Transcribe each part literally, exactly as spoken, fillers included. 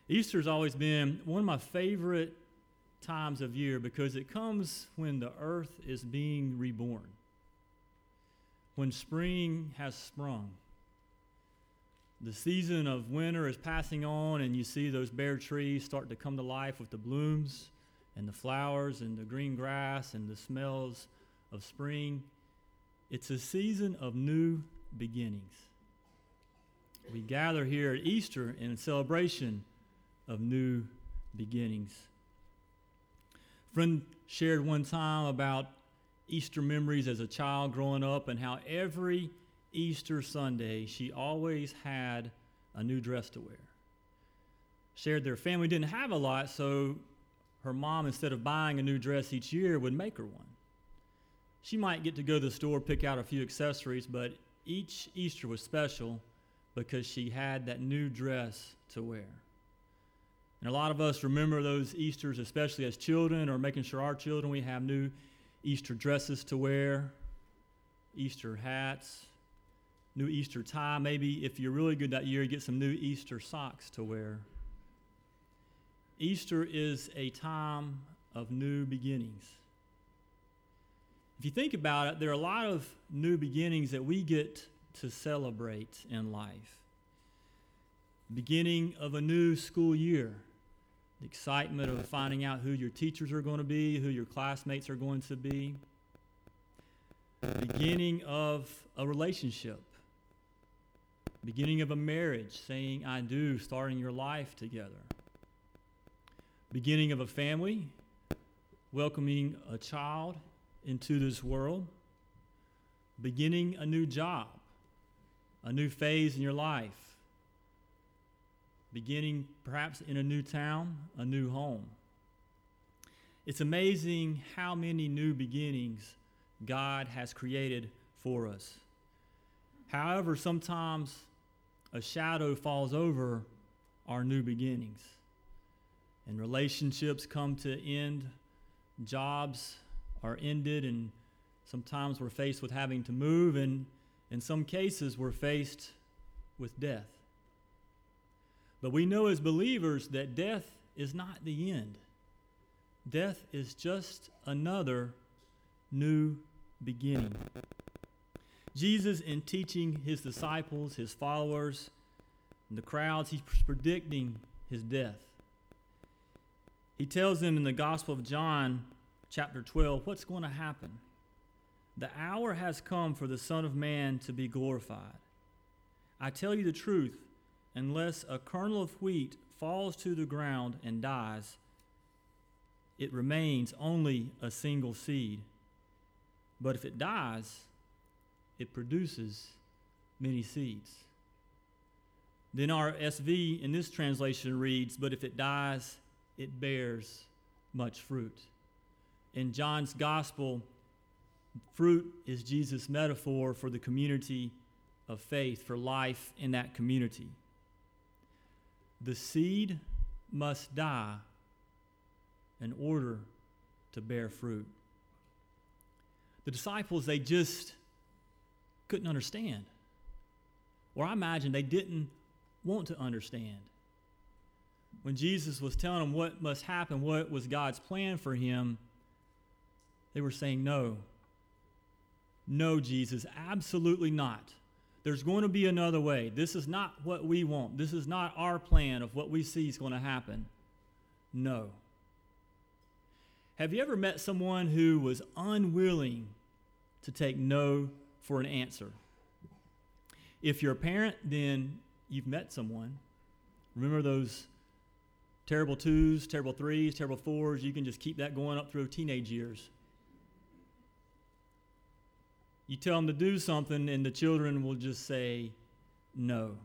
Easter's always been one of my favorite times of year because it comes when the earth is being reborn, when spring has sprung. The season of winter is passing on, and you see those bare trees start to come to life with the blooms and the flowers and the green grass and the smells of spring. It's a season of new beginnings. We gather here at Easter in celebration of new beginnings. A friend shared one time about Easter memories as a child growing up and how every Easter Sunday she always had a new dress to wear. Shared their family didn't have a lot, so her mom, instead of buying a new dress each year, would make her one. She might get to go to the store, pick out a few accessories, but each Easter was special because she had that new dress to wear. And a lot of us remember those Easters, especially as children, or making sure our children, we have new Easter dresses to wear, Easter hats, new Easter tie. Maybe if you're really good that year, you get some new Easter socks to wear. Easter is a time of new beginnings. If you think about it, there are a lot of new beginnings that we get to celebrate in life. Beginning of a new school year, the excitement of finding out who your teachers are going to be, who your classmates are going to be. Beginning of a relationship. Beginning of a marriage, saying I do, starting your life together. Beginning of a family, welcoming a child into this world. Beginning a new job, a new phase in your life. Beginning perhaps in a new town, a new home. It's amazing how many new beginnings God has created for us. However, sometimes a shadow falls over our new beginnings, and relationships come to end, jobs are ended, and sometimes we're faced with having to move, and in some cases we're faced with death. But we know as believers that death is not the end. Death is just another new beginning. Jesus, in teaching his disciples, his followers, and the crowds, he's predicting his death. He tells them in the Gospel of John, chapter twelve, what's going to happen. The hour has come for the Son of Man to be glorified. I tell you the truth, unless a kernel of wheat falls to the ground and dies, it remains only a single seed. But if it dies, it produces many seeds. Then our S V in this translation reads, but if it dies, it bears much fruit. In John's gospel, fruit is Jesus' metaphor for the community of faith, for life in that community. The seed must die in order to bear fruit. The disciples, they just couldn't understand. Or I imagine they didn't want to understand. When Jesus was telling them what must happen, what was God's plan for him, they were saying, no. No, Jesus, absolutely not. There's going to be another way. This is not what we want. This is not our plan of what we see is going to happen. No. Have you ever met someone who was unwilling to take no for an answer? If you're a parent, then you've met someone. Remember those terrible twos, terrible threes, terrible fours? You can just keep that going up through teenage years. You tell them to do something, and the children will just say no.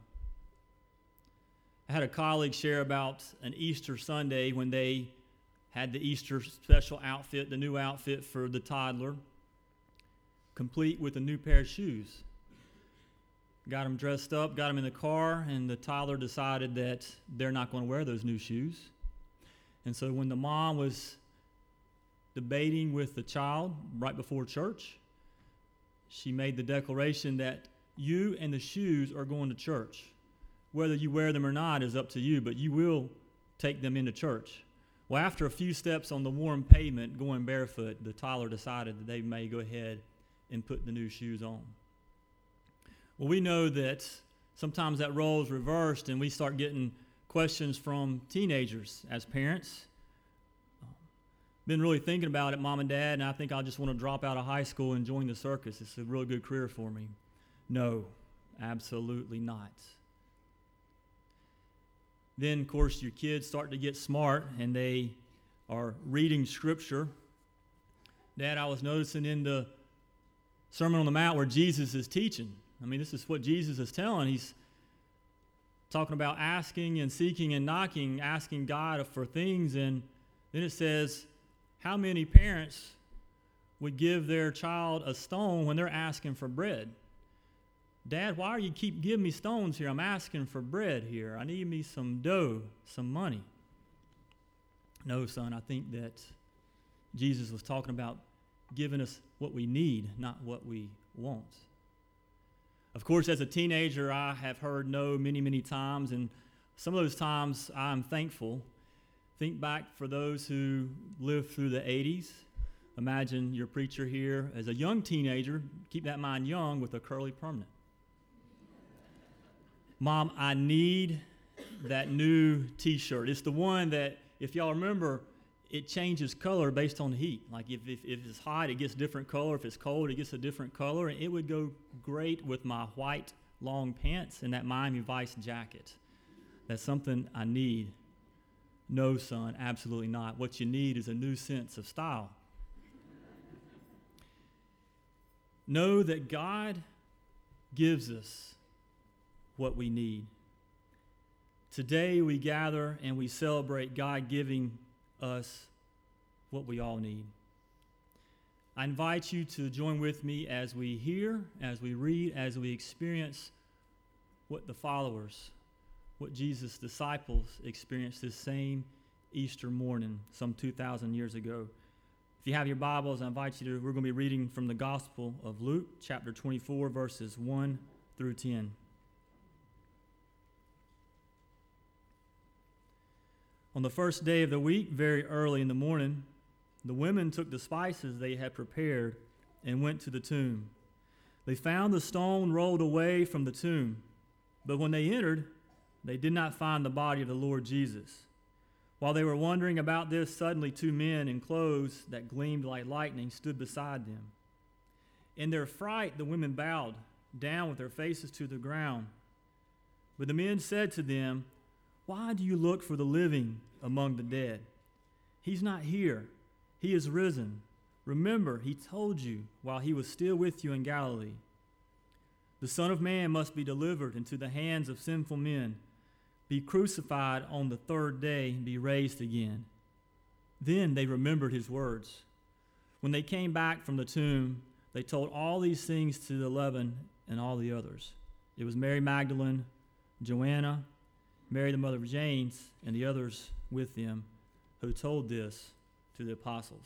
I had a colleague share about an Easter Sunday when they had the Easter special outfit, the new outfit for the toddler, complete with a new pair of shoes. Got them dressed up, got them in the car, and the toddler decided that they're not going to wear those new shoes. And so when the mom was debating with the child right before church, she made the declaration that you and the shoes are going to church. Whether you wear them or not is up to you, but you will take them into church. Well, after a few steps on the warm pavement going barefoot, the toddler decided that they may go ahead and put the new shoes on. Well, we know that sometimes that role is reversed and we start getting questions from teenagers as parents. Been really thinking about it, Mom and Dad, and I think I just want to drop out of high school and join the circus. It's a real good career for me. No, absolutely not. Then, of course, your kids start to get smart and they are reading Scripture. Dad, I was noticing in the Sermon on the Mount where Jesus is teaching. I mean, this is what Jesus is telling. He's talking about asking and seeking and knocking, asking God for things. And then it says, how many parents would give their child a stone when they're asking for bread? Dad, why do you keep giving me stones here? I'm asking for bread here. I need me some dough, some money. No, son, I think that Jesus was talking about giving us what we need, not what we want. Of course, as a teenager, I have heard no many, many times, and some of those times I'm thankful. Think back for those who lived through the eighties. Imagine your preacher here as a young teenager, keep that in mind, young, with a curly permanent. Mom, I need that new t-shirt. It's the one that, if y'all remember, it changes color based on the heat. Like if, if, if it's hot, it gets different color. If it's cold, it gets a different color. And it would go great with my white long pants and that Miami Vice jacket. That's something I need. No, son, absolutely not. What you need is a new sense of style. Know that God gives us what we need. Today we gather and we celebrate God giving us what we all need. I invite you to join with me as we hear, as we read, as we experience what the followers, what Jesus' disciples experienced this same Easter morning some two thousand years ago. If you have your Bibles, I invite you to, we're going to be reading from the Gospel of Luke, chapter twenty-four, verses one through ten. On the first day of the week, very early in the morning, the women took the spices they had prepared and went to the tomb. They found the stone rolled away from the tomb, but when they entered, they did not find the body of the Lord Jesus. While they were wondering about this, suddenly two men in clothes that gleamed like lightning stood beside them. In their fright, the women bowed down with their faces to the ground. But the men said to them, "Why do you look for the living among the dead? He's not here. He is risen. Remember, he told you while he was still with you in Galilee. The Son of Man must be delivered into the hands of sinful men, be crucified on the third day, and be raised again." Then they remembered his words. When they came back from the tomb, they told all these things to the eleven and all the others. It was Mary Magdalene, Joanna, Mary the mother of James, and the others with them who told this to the apostles.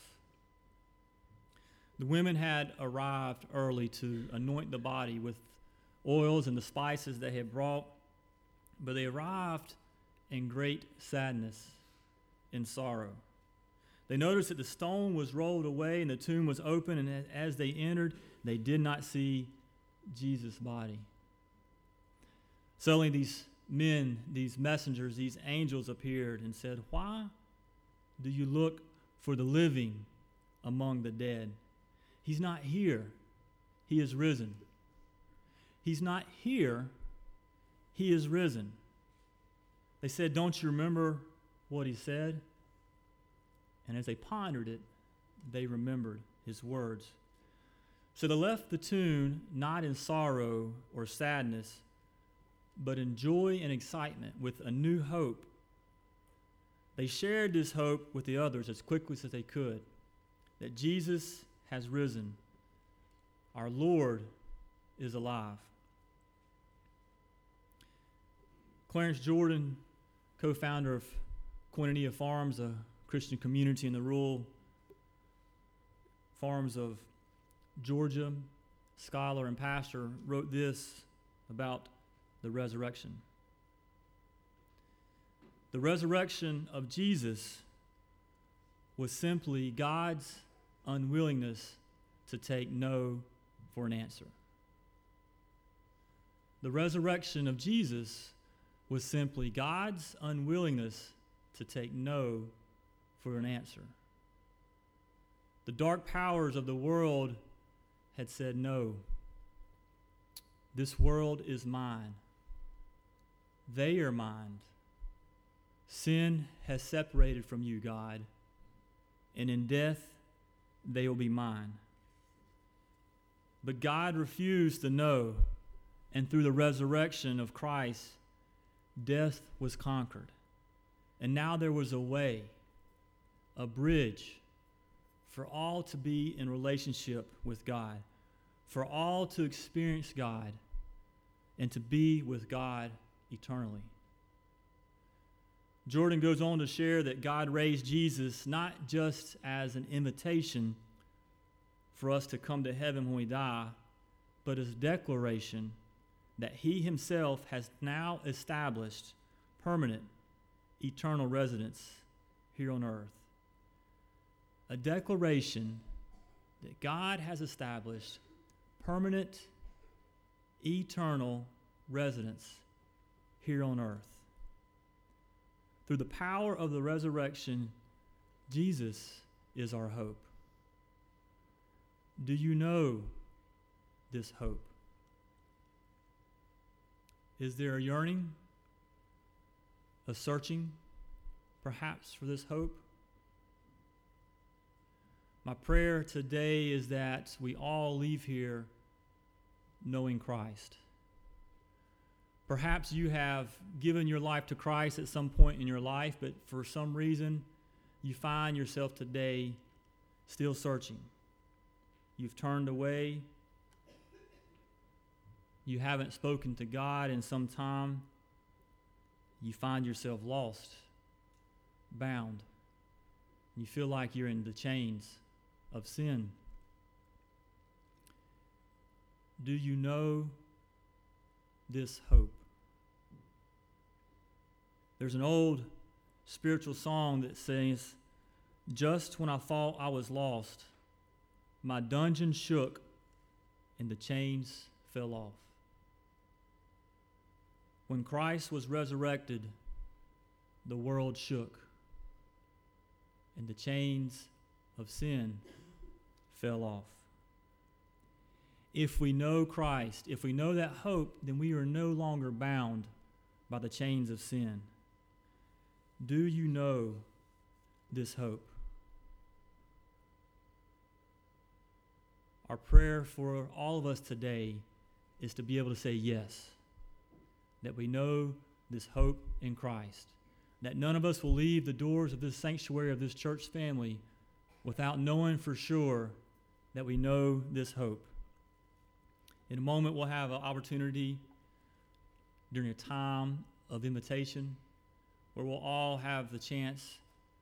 The women had arrived early to anoint the body with oils and the spices they had brought, but they arrived in great sadness and sorrow. They noticed that the stone was rolled away and the tomb was open, and as they entered, they did not see Jesus' body. Suddenly these men, these messengers, these angels appeared and said, "Why do you look for the living among the dead? He's not here. He is risen. He's not here. He is risen." They said, "Don't you remember what he said?" And as they pondered it, they remembered his words. So they left the tomb not in sorrow or sadness, but in joy and excitement with a new hope. They shared this hope with the others as quickly as they could, that Jesus has risen. Our Lord is alive. Clarence Jordan, co-founder of Koinonia Farms, a Christian community in the rural farms of Georgia, scholar and pastor, wrote this about the resurrection. The resurrection of Jesus was simply God's unwillingness to take no for an answer. The resurrection of Jesus was simply God's unwillingness to take no for an answer. The dark powers of the world had said, no, this world is mine. They are mine. Sin has separated from you, God, and in death they will be mine. But God refused to know, and through the resurrection of Christ, death was conquered. And now there was a way, a bridge, for all to be in relationship with God, for all to experience God, and to be with God eternally. Jordan goes on to share that God raised Jesus not just as an invitation for us to come to heaven when we die, but as a declaration that he himself has now established permanent, eternal residence here on earth. A declaration that God has established permanent, eternal residence here on earth. Through the power of the resurrection, Jesus is our hope. Do you know this hope? Is there a yearning, a searching, perhaps, for this hope? My prayer today is that we all leave here knowing Christ. Perhaps you have given your life to Christ at some point in your life, but for some reason you find yourself today still searching. You've turned away. You haven't spoken to God in some time. You find yourself lost, bound. You feel like you're in the chains of sin. Do you know this hope? There's an old spiritual song that says, just when I thought I was lost, my dungeon shook and the chains fell off. When Christ was resurrected, the world shook and the chains of sin fell off. If we know Christ, if we know that hope, then we are no longer bound by the chains of sin. Do you know this hope? Our prayer for all of us today is to be able to say yes, that we know this hope in Christ, that none of us will leave the doors of this sanctuary, of this church family, without knowing for sure that we know this hope. In a moment, we'll have an opportunity during a time of invitation where we'll all have the chance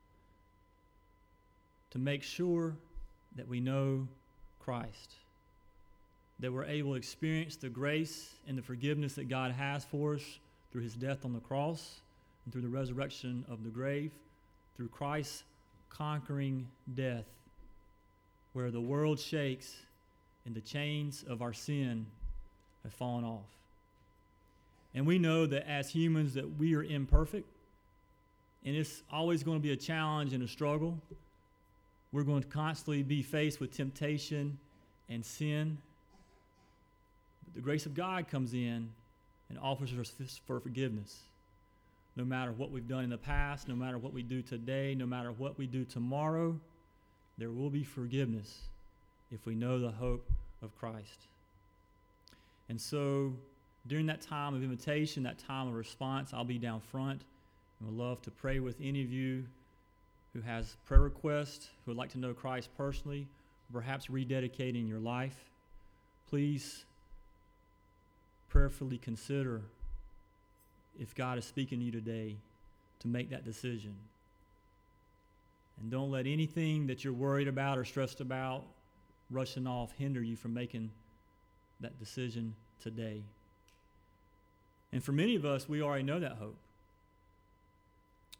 to make sure that we know Christ, that we're able to experience the grace and the forgiveness that God has for us through his death on the cross and through the resurrection of the grave, through Christ's conquering death, where the world shakes and the chains of our sin have fallen off. And we know that as humans that we are imperfect, and it's always going to be a challenge and a struggle. We're going to constantly be faced with temptation and sin. But the grace of God comes in and offers us for forgiveness. No matter what we've done in the past, no matter what we do today, no matter what we do tomorrow, there will be forgiveness if we know the hope of Christ. And so during that time of invitation, that time of response, I'll be down front and would love to pray with any of you who has prayer requests, who would like to know Christ personally, perhaps rededicating your life. Please prayerfully consider if God is speaking to you today to make that decision. And don't let anything that you're worried about or stressed about rushing off hinder you from making that decision today. And for many of us, we already know that hope.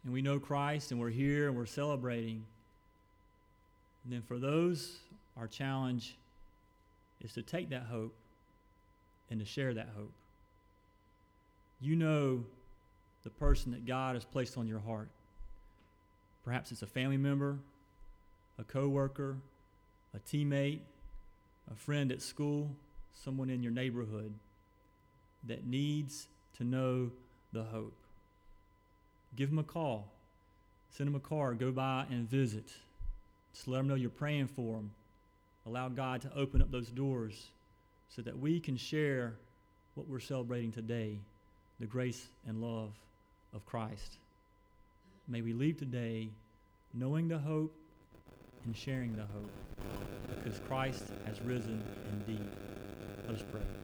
and we know Christ and we're here and we're celebrating, and then for those, our challenge is to take that hope and to share that hope. You know the person that God has placed on your heart. Perhaps it's a family member, a coworker, a teammate, a friend at school, someone in your neighborhood that needs to know the hope. Give them a call. Send them a card. Go by and visit. Just let them know you're praying for them. Allow God to open up those doors so that we can share what we're celebrating today, the grace and love of Christ. May we leave today knowing the hope and sharing the hope, because Christ has risen indeed. Let us pray.